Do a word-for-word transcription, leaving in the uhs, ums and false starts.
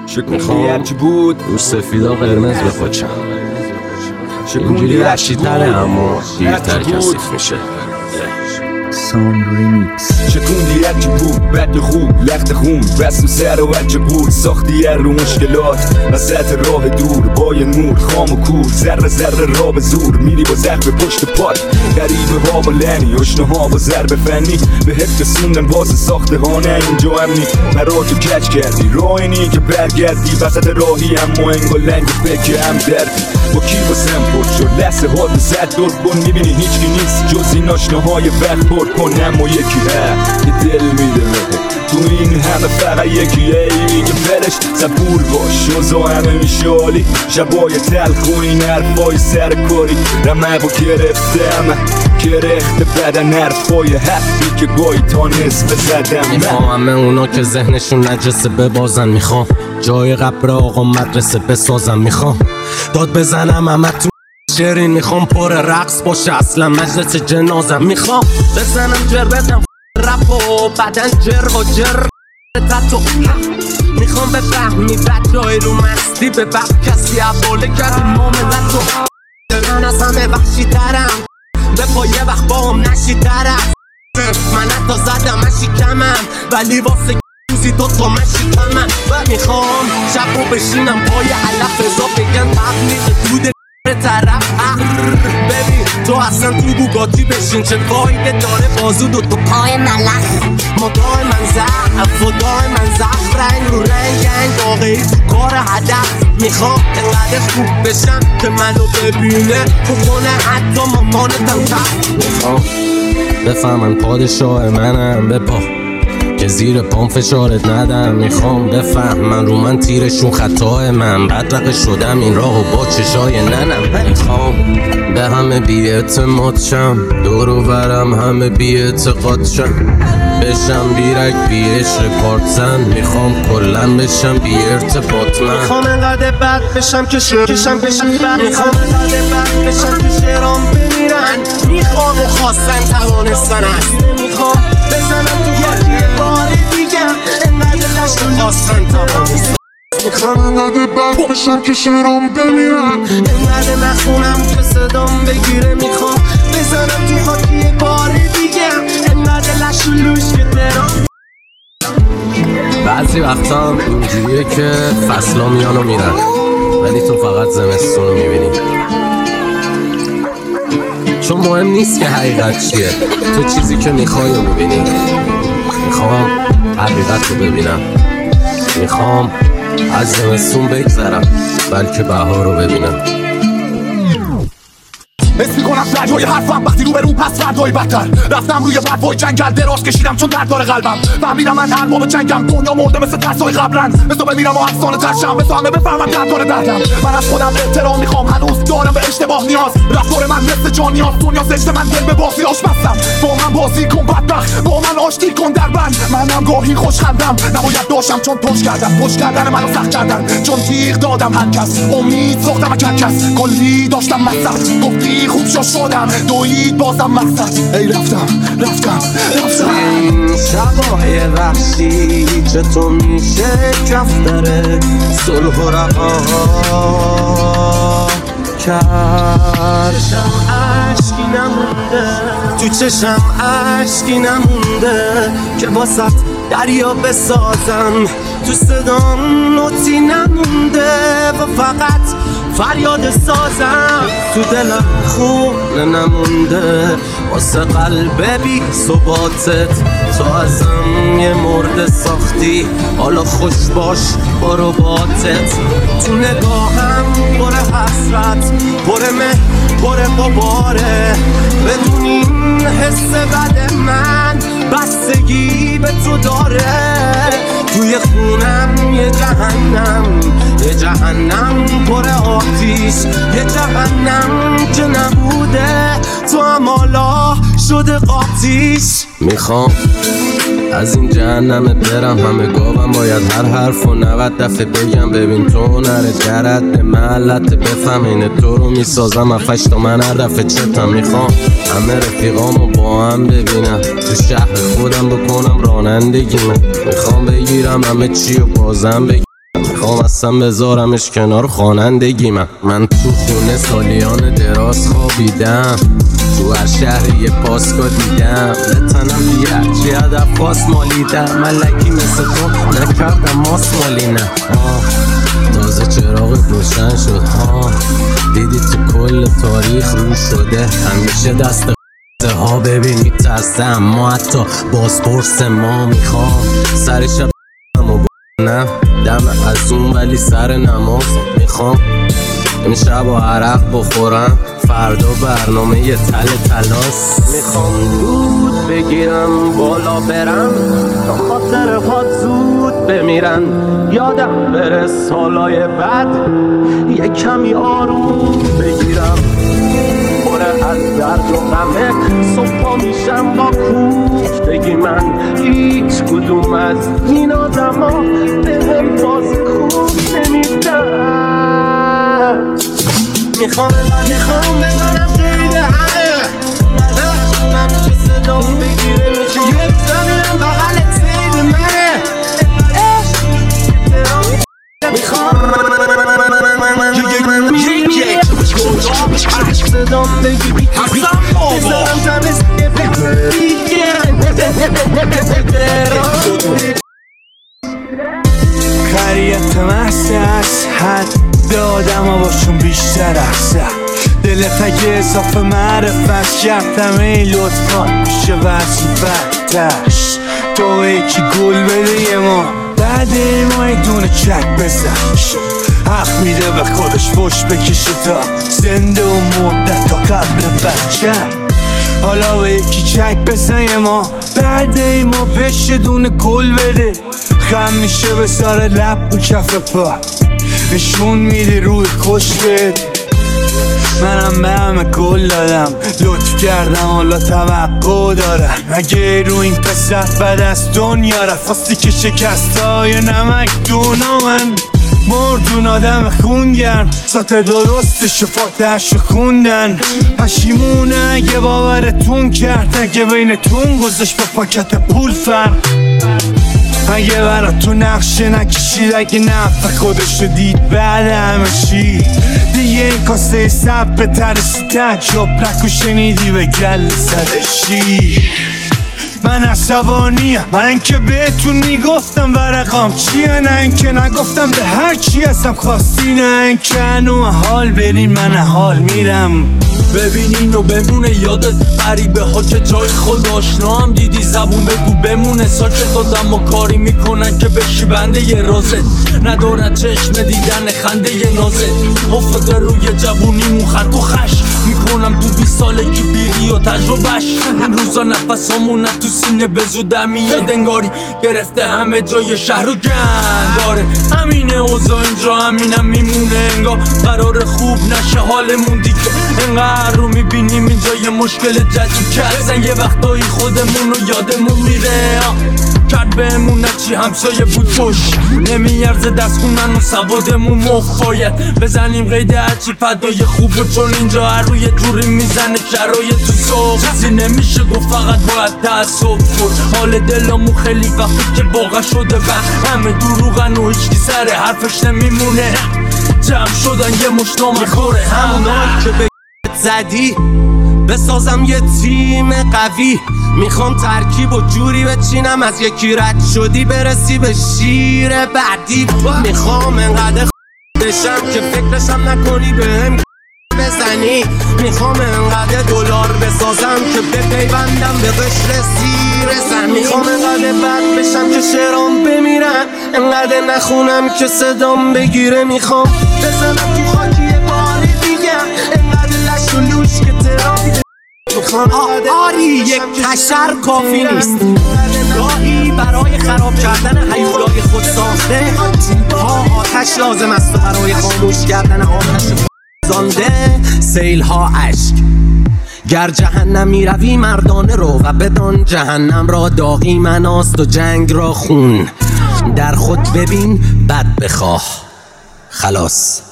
شکوفی هرچی بود رو سفیدا قرمز بپاچم اینجوری وحشی تره اما دیرتر کثیف میشه. شکوندی هرچی بود بد خوب لخت خون بست و سر و هرچی بود ساختی هر رو مشکلات وسط راه دور با یه نور خام و کور ذره ذره را به زور میری با زخم پشت پات غریبه ها با لنی اشنه ها با ضرب فنی به حفظ سوندن واسه ساخته هانه اینجا امنی مرا تو کچ کردی راه اینی که برگردی وسط راهی هم مهنگ و لنگ فکر هم دردی با کی با سم پرد شد لحظه ها تو زد دور کن میبینی هیچکی نیست جز این آشنه های وقت پر کن اما یکی ها که دل میده تو این همه فقط یکیه ای میگه برش صبور باش شوزا همه میشالی شبای تلخ و این حرفای سر کاری رمه با گرفتم گرخت بدن حرفای حقی که گاهی تا نصف زدم میخوام همه اونا که ذهنشون نجسه ببازن میخوام جای قبر آقا مدرسه بسازم میخوام داد بزنم همه تو شیرین میخوام پر رقص باشه اصلا مجلس جنازم میخوام بزنم جر بدم رپ و بدن جر و جر تتو میخوام بفهمی بچه‌های رو مستی به وقت کسی عباله کرد مومنتو من از همه وحشی ترم به پایه وقت با هم نشی ترم من حتی زدم شکمم ولی واسه روزی دو تا من شکمم و میخوام شب رو بشینم پای علف ازا بگن تبلیغ دود طرف ببین تو اصلا تو بوگاتی بشین چه فایده داره بازو دو تو پای ملخ ما دای من زعف و دای من زعف رنگ رو رنگ گنگ واقعی تو کار هدف میخوام انقدر خوب بشم که منو ببینه بکنه حتی مامانتم تف میخوام بفهمن پادشاه منم بپا که زیر پام فشارت ندم میخوام بفهمن رو من تیرشون خطای من بدرقه شدم این راهو با چشای ننم میخوام به همه بی اعتماد شم دور و برم همه بی اعتقاد شم بشم بیرک بی عشق پارتزن میخوام کلن بشم بی ارتباط من میخوام انقدر بد بشم که شر کشم بشم بد میخوام انقدر بد بشم که شرام بمیرن میخوام و خواستن توانستن هست میخوام بزنم تو خاکی بار دیگه انقدر لشت خواستن توانستن میخوام انقدر بد بشم که شرام بمیرن انقدر نخونم که صدام بگیره میخوام بزنم تو خاکی بار دیگه انقدر لشت و لوش که درام بعضی وقتا هم اینجوریه که فصلا میان و میرن ولی تو فقط زمستون رو میبینی چون مهم نیست که حقیقت چیه تو چیزی که میخوای رو میبینی میخوام حقیقت رو ببینم میخوام از زمستون بگذرم بلکه بهار رو ببینم حس میکنم فردای حرفم وقتی رو به رو پس فردای بدتر رفتم روی بدوای جنگل دراز کشیدم چون درد داره قلبم فهمیدم من هر موقع جنگم دنیا مرده مثل ترسای قبلن مثل بمیرم و افسانه ترشم مثل همه بفهمم درد داره دردم من از خودم احترام میخوام هنوز دارم به اشتباه نیاز رفتار من مثل جان نیاز دنیا زشت من دل به بازی آشپزم با من بازی کن بدبخت با من آشتی کن در بند منم گاهی خوش خندم نباید داشتم چون توش کردم پشت کردن منو سخت کردن چون تیغ دادم هر کس امید ساختم از هر کس کلی داشتم مقصد گفتی خوب شو شدم دوید بازم مقصد ای رفتم رفتم رفتم این شبای وحشی چطور میشه کف داره صلح و رها کرد چشم عشقی نمونده تو چشم عشقی نمونده که واسط دریا بسازم تو صدام نوتی نمونده و فقط فریاد سازم تو دلم خونه نمونده واسه قلب بی ثباتت تو ازم یه مرد ساختی حالا خوش باش با رباطت تو نگاهم پر حسرت پر مه پر غباره بدون این حس بد من بستگی به تو داره توی خونم یه جهنم یه جهنم پر آتیش یه جهنم که نبوده تو هم حالا شده قاتیش میخوام از این جهنم برم همه گاوم باید هر حرف و نود دفعه بگم ببین تو نره درد محلت بفهم اینه تو رو میسازم افش تا من هر دفعه چتم میخوام همه رفیقامو با هم ببینم تو شهر خودم بکنم رانندگی من میخوام بگیرم همه چی و بازم بگیرم میخوام اصلا بذارمش کنار خوانندگی. من من تو خونه سالیان دراز خوابیدم، تو هر شهری یه پاسکا دیدم، بتنم دیگه هرچی هدف خواست مالیدم. ملکی مثل تو نکردم ماس مالی نه. تازه چراغ روشن شد ها، دیدی تو کل تاریخ رو شده همیشه دست ها. ببین میترسم ما حتی بازپرس ما میخوام سر شب و نه دم از اون ولی سر نماز میخوام این شب و عرق بخورم فردا برنامه یه تل تلاس. میخوام دود بگیرم بالا برم تا خاطر هات زود بمیرن، یادم بره سالای بعد یه کمی آروم بگیرم. پره از درد و غمه صبح میشم با کوفتگی، من هیچ کدوم از این آدم ها بهم باز خوب نمیدن. میخوام من میخوام بزنم قید همه من که صدام بگیره میشه یه زمینم بغلت سید منه. میخوام صدام بگیری بزنم تمیز خریت محصه از حد به آدم ها باشون بیشتر احسن. دلت اگه اضافه معرفت کردم ای لطفا میشه وزی بدتش. تو یکی گل بده یه ما بعد ما ای دونه چک بزن، حق میده به خودش فش بکشه تا زنده و مدت تا قبل بچه. حالا به یکی چک بزن یه ما بعد ای ما بشه دونه گل بده، خم میشه به سر لب و کف پا نشون میدی روی خوش بده. منم به همه گل دادم لطف کردم حالا توقع دارم. اگه رو این پسر بد از دنیا رفت خواستی که شکست های نمک دونا من مردون آدم خونگرم سات درست شفاتش رو خوندن. پشیمونه اگه باورتون کرد اگه بینتون گذاشت با پاکت پول فرق. اگه برا تو نقشه نکشید اگه نفع خودشو دید بعد همه چی دیگه این کاسه سب به ترسی تجاب نکو شنیدی به گل زدشی. من عصبانیم من اینکه بهتون میگفتم ورقام چیه، نه اینکه نگفتم به هر چی هستم خواستی، نه اینکه هنو حال برین من حال میرم. ببین اینو بمونه یادت غریبه ها که جای خود آشنا هم دیدی زبون بگو بمونه. ساکت دادم و کاری میکنن که بشی بنده یه رازت ندارن چشم دیدن خنده یه نازت. افتاده روی جوونیمون خط و خش میکنم تو بیست سالگی بیری و تجربهش. این روزا نفسامون تو سینه بزودم میاد انگاری گرفته همه جای شهر و گند داره. همینه اوضاع اینجا همینم میمونه انگار قرار خوب نشه حالمون دیگه. انقدر رو میبینیم اینجا یه مشکل جدید که اصلا یه وقتایی خودمون رو یادمون میره. کرد بهمون نچی همسایه بود پش نمیارزه دست خونن و سوادمون مفاید بزنیم قید هرچی فدای خوبه، چون اینجا هر روی جوری میزنه شرایط تو صبح. چیزی نمیشه گفت فقط باید تأسف کرد. حال دلمون خیلی وقتی که واقع شده و همه دروغن و هیچکی سر حرفش نمیمونه. جمع شدن یه مشتام خوره همونایی که به زدی بسازم یه تیم قوی. میخوام ترکیب و جوری بچینم از یکی رد شدی برسی به شیر بعدی. میخوام انقدر بشم که فکرشم نکنی بهم بزنی. میخوام انقدر دلار بسازم که بپیوندم به قشر زیر زمین. میخوام انقدر بد بشم که شعرام بمیرن، انقدر نخونم که صدام بگیره. میخوام بزنم تو خاکی بار دیگه انقدر لش و لوش که ترام آری یک کشر کافی نیست. گاهی برای خراب کردن حیولای خود ساخته ها آتش لازم است و برای خاموش کردن آتش زانده سیل ها اشک. گر جهنم می روی مردانه رو و بدان جهنم را داغی مناست و جنگ را خون. در خود ببین بد بخواه خلاص.